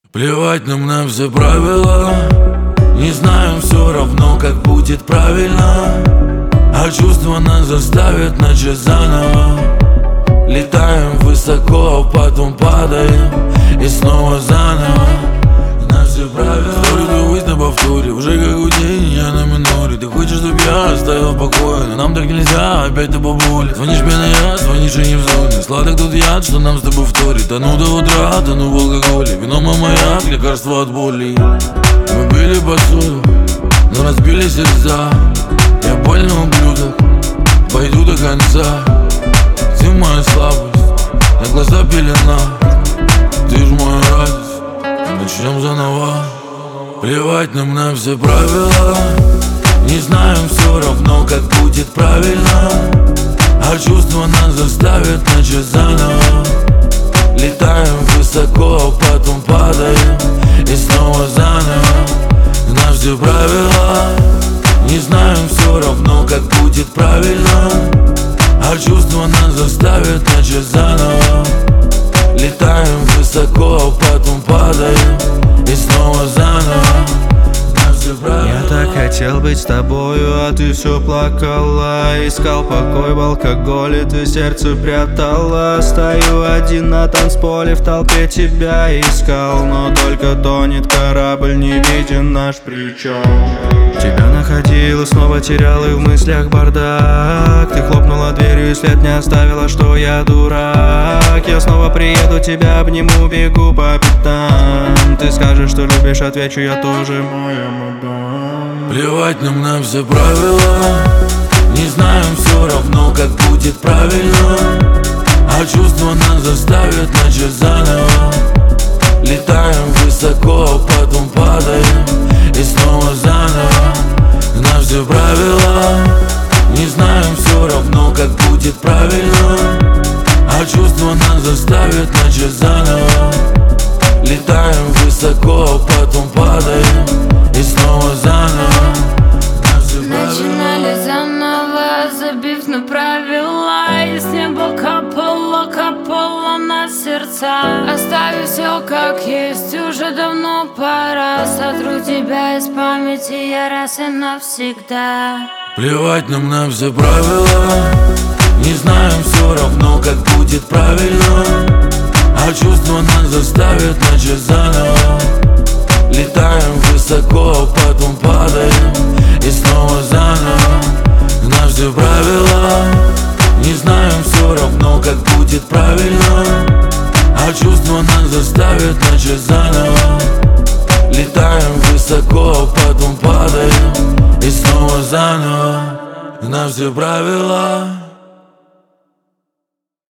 Плевать нам на все правила, не знаем, все равно, как будет правильно. А чувства нас заставят начать заново. Летаем высоко, а потом падаем и снова заново. На все правила. Историю твою на повторе, уже как день, я на миноре. Ты хочешь, чтоб я оставил в покое, но нам так нельзя, опять ты по боли. Звонишь мне на я, звонишь и не в зоне. Сладок тут яд, что нам с тобой вторит. Тону до утра, тону в алкоголе. Вино маяк, лекарство от боли. Мы били посуду, но разбили сердца. Я больно ублюдок, пойду до конца. Ты моя слабость, на глаза пелена. Ты ж моя радость, начнем заново. Плевать нам на все правила, не знаем, все равно, как будет правильно. А чувства нас заставят начать заново. Летаем высоко, а потом падаем и снова заново. На все правила, не знаем, все равно, как будет правильно. А чувства нас заставят начать заново. Летаем высоко, а потом падаем и снова заново. Я так хотел быть с тобою, а ты все плакала. Искал покой в алкоголе, ты сердце прятала. Стою один на танцполе, в толпе тебя искал. Но только тонет корабль, не виден наш причал. Тебя находил и снова терял, и в мыслях бардак. Ты хлопнула дверью и след не оставила, что я дурак. Я снова приеду, тебя обниму, бегу по пятам. Ты скажешь, что любишь, отвечу, я тоже моя мадам. Плевать нам на все правила, не знаем, все равно, как будет правильно. А чувства нас заставят начать заново. Летаем высоко, а потом падаем и снова заново. На все правила, не знаем, все равно, как будет правильно. А чувства нас заставят начать заново. Летаем высоко, а потом падаем и снова заново. Начинали заново, забив на правила. И с неба капало на сердца. Оставив все как есть, уже давно пора. Сотру тебя из памяти я раз и навсегда. Плевать нам на все правила, не знаем, все равно, как будет правильно. А чувства нас заставят начать заново. Летаем высоко, а потом падаем и снова заново. На все правила, не знаем, все равно, как будет правильно. А чувства нас заставят начать заново. Летаем высоко, а потом падаем и снова заново. На все правила.